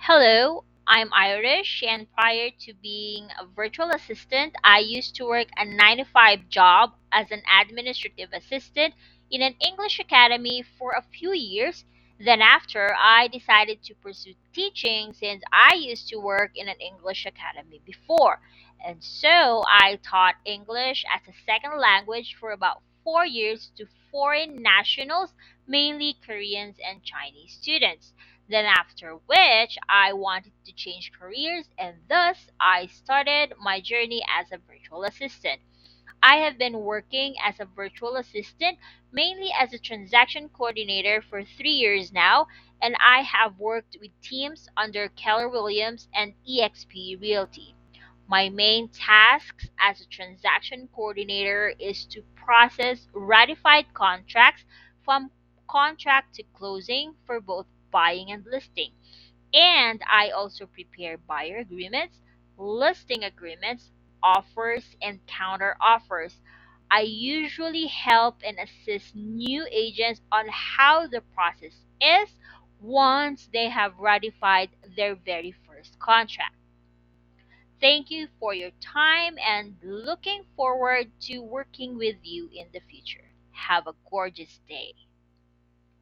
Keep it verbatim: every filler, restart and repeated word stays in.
Hello, I'm Irish, and prior to being a virtual assistant, I used to work a nine to five job as an administrative assistant in an English academy for a few years. Then, after, I decided to pursue teaching since I used to work in an English academy before. And so, I taught English as a second language for about four years to foreign nationals, mainly Koreans and Chinese students. Then, after which, I wanted to change careers, and thus I started my journey as a virtual assistant. I have been working as a virtual assistant, mainly as a transaction coordinator, for three years now, and I have worked with teams under Keller Williams and eXp Realty. My main tasks as a transaction coordinator is to process ratified contracts from contract to closing for both buying and listing. And I also prepare buyer agreements, listing agreements, offers, and counter offers. I usually help and assist new agents on how the process is once they have ratified their very first contract. Thank you for your time and looking forward to working with you in the future. Have a gorgeous day.